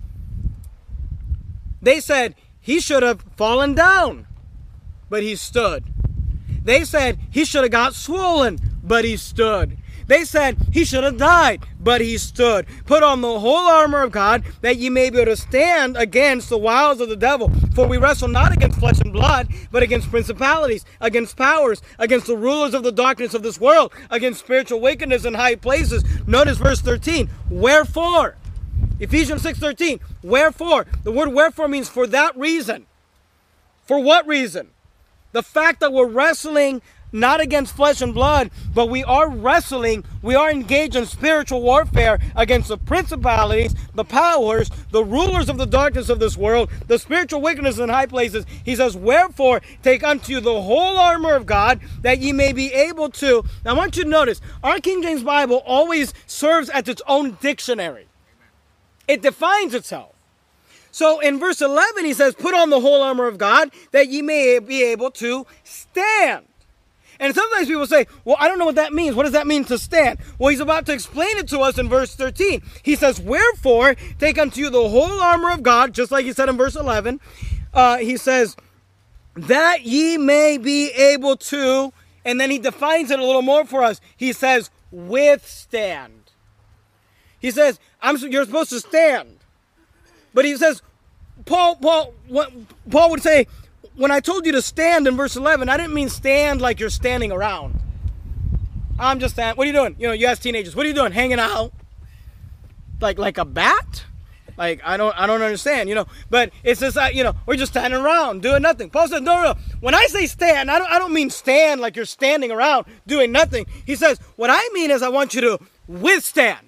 They said he should have fallen down, but he stood. They said he should have got swollen, but he stood. They said he should have died, but he stood. Put on the whole armor of God, that ye may be able to stand against the wiles of the devil. For we wrestle not against flesh and blood, but against principalities, against powers, against the rulers of the darkness of this world, against spiritual wickedness in high places. Notice verse thirteen. Wherefore? Ephesians six thirteen. Wherefore? The word wherefore means for that reason. For what reason? The fact that we're wrestling not against flesh and blood, but we are wrestling, we are engaged in spiritual warfare against the principalities, the powers, the rulers of the darkness of this world, the spiritual wickedness in high places. He says, wherefore, take unto you the whole armor of God, that ye may be able to. Now I want you to notice, our King James Bible always serves as its own dictionary. It defines itself. So in verse eleven, he says, put on the whole armor of God, that ye may be able to stand. And sometimes people say, well, I don't know what that means. What does that mean to stand? Well, he's about to explain it to us in verse thirteen. He says, wherefore, take unto you the whole armor of God, just like he said in verse eleven. Uh, he says, that ye may be able to, and then he defines it a little more for us. He says, withstand. He says, I'm, you're supposed to stand. But he says, Paul, Paul, what, Paul would say, when I told you to stand in verse eleven, I didn't mean stand like you're standing around. I'm just standing. What are you doing? You know, you ask teenagers, what are you doing? Hanging out? Like like a bat? Like, I don't I don't understand, you know. But it's just like, you know, we're just standing around doing nothing. Paul says, no, no, no. When I say stand, I don't, I don't mean stand like you're standing around doing nothing. He says, what I mean is I want you to withstand.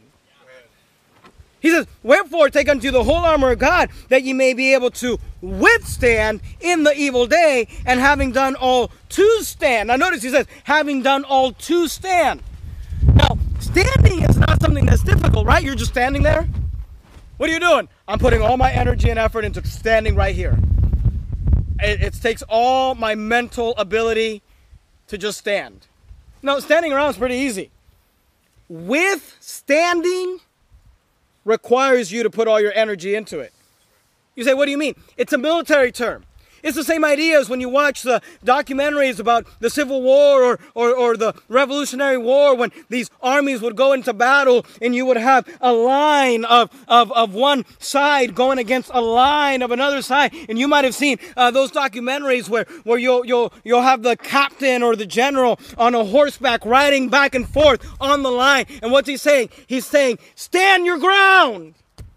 He says, wherefore take unto you the whole armor of God, that ye may be able to withstand in the evil day, and having done all to stand. Now notice he says, having done all to stand. Now, standing is not something that's difficult, right? You're just standing there. What are you doing? I'm putting all my energy and effort into standing right here. It, it takes all my mental ability to just stand. No, standing around is pretty easy. Withstanding requires you to put all your energy into it. You say, what do you mean? It's a military term. It's the same idea as when you watch the documentaries about the Civil War or, or, or the Revolutionary War, when these armies would go into battle and you would have a line of, of, of one side going against a line of another side. And you might have seen uh, those documentaries where, where you'll, you'll, you'll have the captain or the general on a horseback riding back and forth on the line. And what's he saying? He's saying, stand your ground.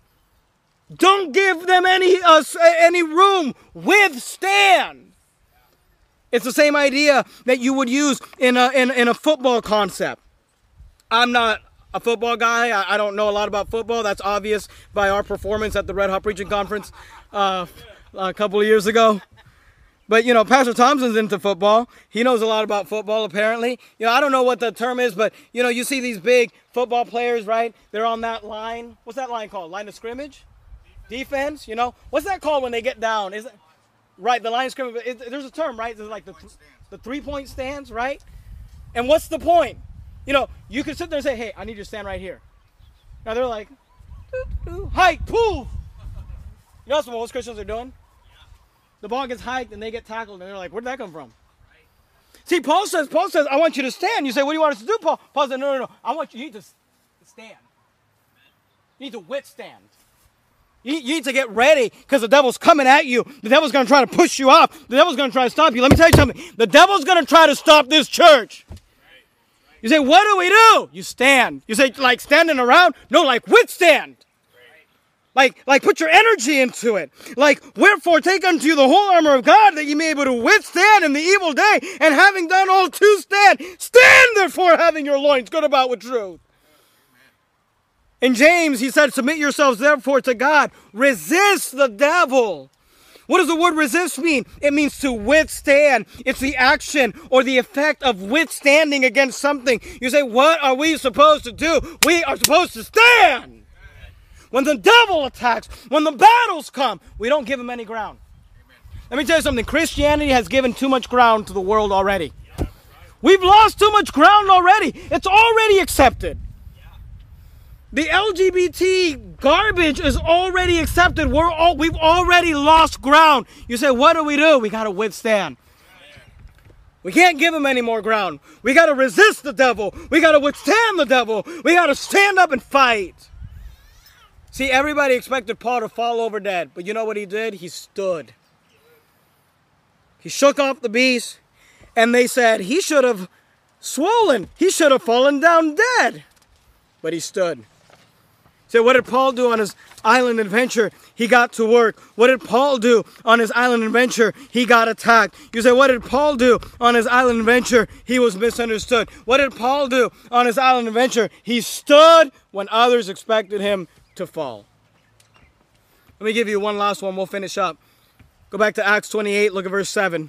Don't give them any uh, any room. Withstand. It's the same idea that you would use in a in, in a football concept. I'm not a football guy. I, I don't know a lot about football. That's obvious by our performance at the Red Hot Preaching Conference uh, a couple of years ago. But, you know, Pastor Thompson's into football. He knows a lot about football, apparently. You know, I don't know what the term is, but, you know, you see these big football players, right? They're on that line. What's that line called? Line of scrimmage? Defense, you know? What's that called when they get down? Is it right? The line of scrimmage. It, there's a term, right? There's like the the three-point stance, right? And what's the point? You know, you could sit there and say, "Hey, I need you to stand right here." Now they're like, doo, doo, hike, poof. You know what most Christians are doing? The ball gets hiked and they get tackled, and they're like, "Where'd that come from?" See, Paul says, Paul says, "I want you to stand." You say, "What do you want us to do, Paul?" Paul said, "No, no, no. I want you, you need to stand. You need to withstand. You need to get ready because the devil's coming at you. The devil's going to try to push you off. The devil's going to try to stop you." Let me tell you something. The devil's going to try to stop this church. You say, what do we do? You stand. You say, like standing around? No, like withstand. Like, like put your energy into it. Like, wherefore take unto you the whole armor of God, that ye may be able to withstand in the evil day, and having done all to stand, stand therefore having your loins girt about with truth. In James, he said, submit yourselves therefore to God. Resist the devil. What does the word resist mean? It means to withstand. It's the action or the effect of withstanding against something. You say, what are we supposed to do? We are supposed to stand. When the devil attacks, when the battles come, we don't give him any ground. Let me tell you something. Christianity has given too much ground to the world already. We've lost too much ground already. It's already accepted. The L G B T garbage is already accepted. We're all, we've already lost ground. You say, what do we do? We got to withstand. We can't give him any more ground. We got to resist the devil. We got to withstand the devil. We got to stand up and fight. See, everybody expected Paul to fall over dead. But you know what he did? He stood. He shook off the beast. And they said he should have swollen. He should have fallen down dead. But he stood. So what did Paul do on his island adventure? He got to work. What did Paul do on his island adventure? He got attacked. You say, what did Paul do on his island adventure? He was misunderstood. What did Paul do on his island adventure? He stood when others expected him to fall. Let me give you one last one. We'll finish up. Go back to Acts twenty-eight. Look at verse seven.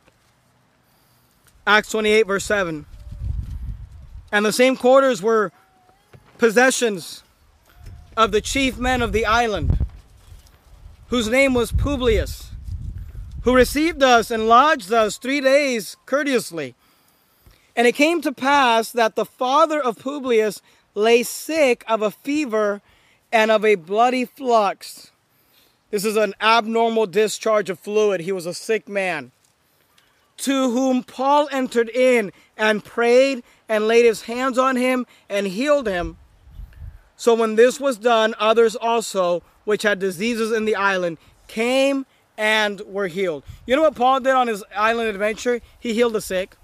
Acts twenty-eight, verse seven. And the same quarters were possessions of the chief men of the island, whose name was Publius, who received us and lodged us three days courteously. And it came to pass that the father of Publius lay sick of a fever and of a bloody flux. This is an abnormal discharge of fluid. He was a sick man, to whom Paul entered in and prayed and laid his hands on him and healed him. So when this was done, others also, which had diseases in the island, came and were healed. You know what Paul did on his island adventure? He healed the sick.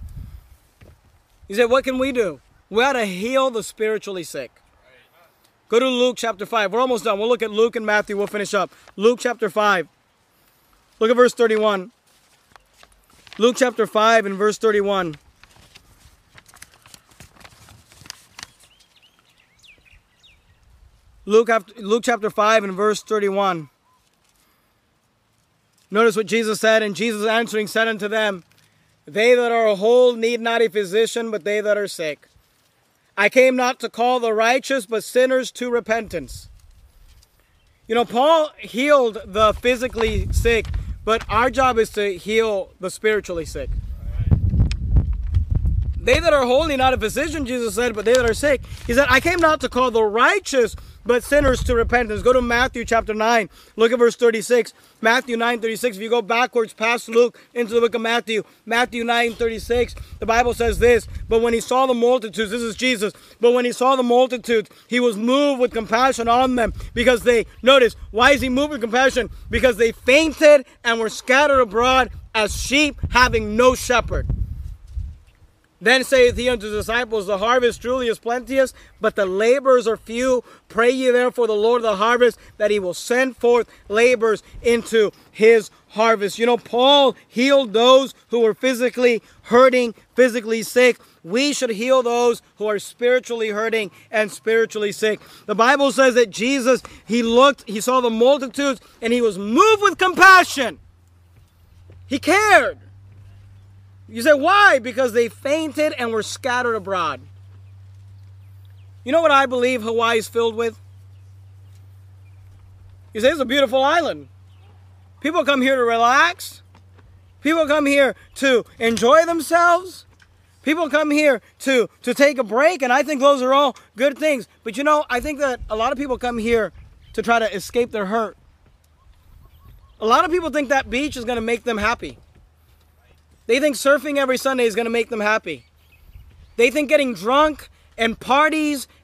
He said, what can we do? We ought to heal the spiritually sick. Go to Luke chapter five. We're almost done. We'll look at Luke and Matthew. We'll finish up. Luke chapter five. Look at verse thirty-one. Luke chapter five and verse thirty-one. Luke, Luke chapter five and verse thirty-one. Notice what Jesus said. And Jesus answering said unto them, they that are whole need not a physician, but they that are sick. I came not to call the righteous, but sinners to repentance. You know, Paul healed the physically sick, but our job is to heal the spiritually sick. They that are holy, not a physician, Jesus said, but they that are sick. He said, I came not to call the righteous, but sinners to repentance. Go to Matthew chapter nine. Look at verse thirty-six. Matthew nine thirty-six. If you go backwards past Luke into the book of Matthew, Matthew nine thirty-six, the Bible says this, but when he saw the multitudes, this is Jesus, but when he saw the multitudes, he was moved with compassion on them, because they, notice, why is he moved with compassion? Because they fainted and were scattered abroad as sheep having no shepherd. Then saith he unto the disciples, the harvest truly is plenteous, but the laborers are few. Pray ye therefore the Lord of the harvest, that he will send forth laborers into his harvest. You know, Paul healed those who were physically hurting, physically sick. We should heal those who are spiritually hurting and spiritually sick. The Bible says that Jesus, he looked, he saw the multitudes, and he was moved with compassion. He cared. You say, why? Because they fainted and were scattered abroad. You know what I believe Hawaii is filled with? You say, it's a beautiful island. People come here to relax. People come here to enjoy themselves. People come here to, to take a break, and I think those are all good things. But you know, I think that a lot of people come here to try to escape their hurt. A lot of people think that beach is going to make them happy. They think surfing every Sunday is going to make them happy. They think getting drunk and parties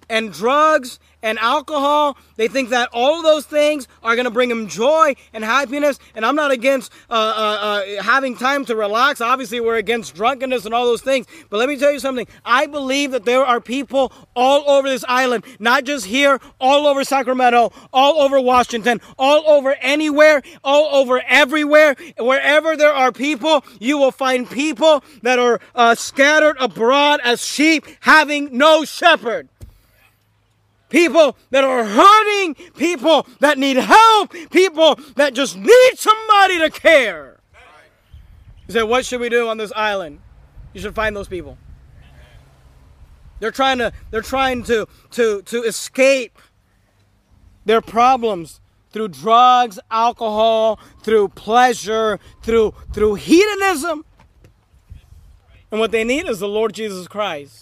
and drugs and alcohol. They think that all of those things are going to bring them joy and happiness. And I'm not against uh, uh, uh, having time to relax. Obviously, we're against drunkenness and all those things. But let me tell you something. I believe that there are people all over this island, not just here, all over Sacramento, all over Washington, all over anywhere, all over everywhere. Wherever there are people, you will find people that are uh, scattered abroad as sheep, having no shepherd. People that are hurting, people that need help, people that just need somebody to care. You say, what should we do on this island? You should find those people. They're trying to, they're trying to, to, to escape their problems through drugs, alcohol, through pleasure, through, through hedonism. And what they need is the Lord Jesus Christ.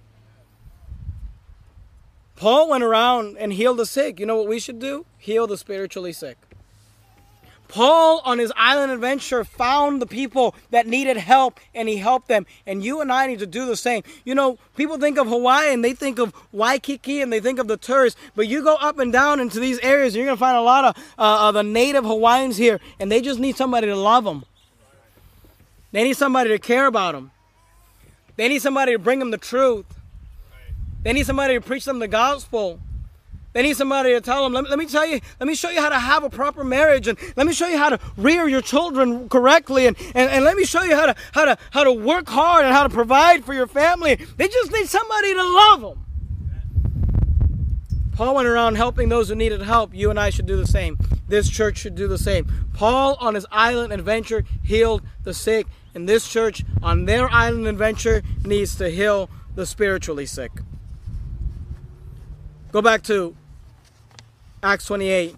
Paul went around and healed the sick. You know what we should do? Heal the spiritually sick. Paul, on his island adventure, found the people that needed help, and he helped them. And you and I need to do the same. You know, people think of Hawaii, and they think of Waikiki, and they think of the tourists. But you go up and down into these areas, and you're going to find a lot of, uh, of the native Hawaiians here, and they just need somebody to love them. They need somebody to care about them. They need somebody to bring them the truth. They need somebody to preach them the gospel. They need somebody to tell them, let me, let me tell you, let me show you how to have a proper marriage, and let me show you how to rear your children correctly, and, and, and let me show you how to, how, to, how to work hard and how to provide for your family. They just need somebody to love them. Paul went around helping those who needed help. You and I should do the same. This church should do the same. Paul, on his island adventure, healed the sick. And this church, on their island adventure, needs to heal the spiritually sick. Go back to Acts twenty-eight.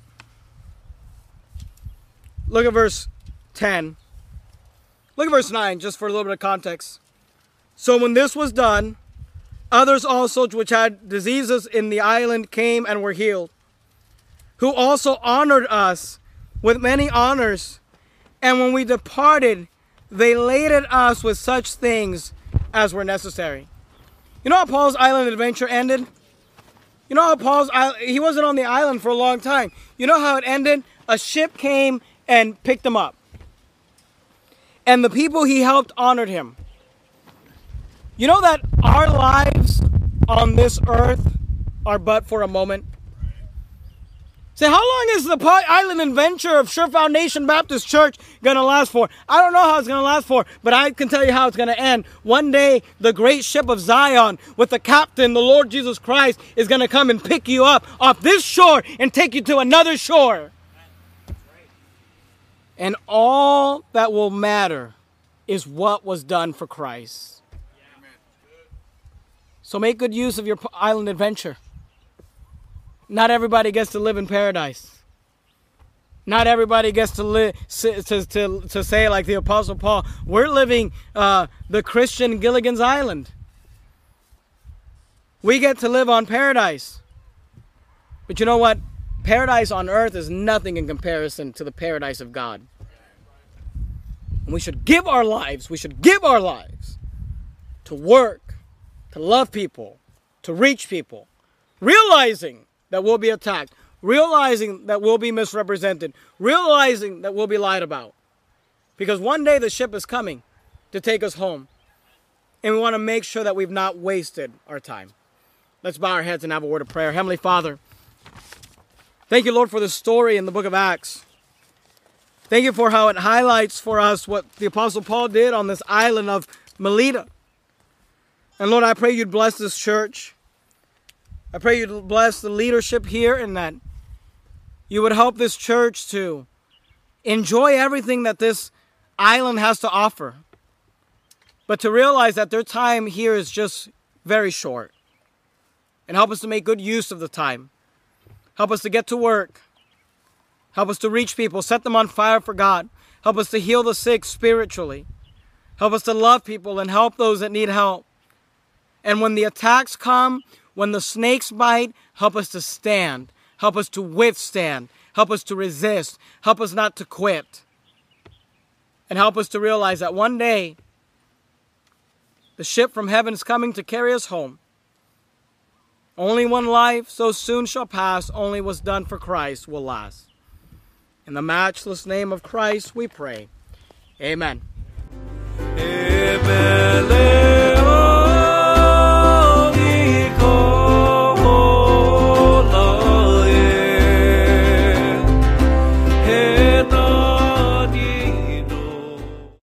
Look at verse ten. Look at verse nine, just for a little bit of context. So when this was done, others also which had diseases in the island came and were healed, who also honored us with many honors. And when we departed, they laded us with such things as were necessary. You know how Paul's island adventure ended? You know how Paul's island, he wasn't on the island for a long time. You know how it ended? A ship came and picked him up. And the people he helped honored him. You know that our lives on this earth are but for a moment? Say, how long is the island adventure of Sure Foundation Baptist Church going to last for? I don't know how it's going to last for, but I can tell you how it's going to end. One day, the great ship of Zion with the captain, the Lord Jesus Christ, is going to come and pick you up off this shore and take you to another shore. And all that will matter is what was done for Christ. So make good use of your island adventure. Not everybody gets to live in paradise. Not everybody gets to live to, to, to say like the Apostle Paul, we're living uh, the Christian Gilligan's Island. We get to live on paradise. But you know what? Paradise on earth is nothing in comparison to the paradise of God. And we should give our lives, we should give our lives to work, to love people, to reach people, realizing that we'll be attacked, realizing that we'll be misrepresented, realizing that we'll be lied about. Because one day the ship is coming to take us home. And we want to make sure that we've not wasted our time. Let's bow our heads and have a word of prayer. Heavenly Father, thank you, Lord, for this story in the book of Acts. Thank you for how it highlights for us what the Apostle Paul did on this island of Melita. And Lord, I pray you'd bless this church. I pray you'd bless the leadership here, and that you would help this church to enjoy everything that this island has to offer. But to realize that their time here is just very short. And help us to make good use of the time. Help us to get to work. Help us to reach people, set them on fire for God. Help us to heal the sick spiritually. Help us to love people and help those that need help. And when the attacks come, when the snakes bite, help us to stand. Help us to withstand. Help us to resist. Help us not to quit. And help us to realize that one day, the ship from heaven is coming to carry us home. Only one life, so soon shall pass. Only what's done for Christ will last. In the matchless name of Christ we pray. Amen. Hey.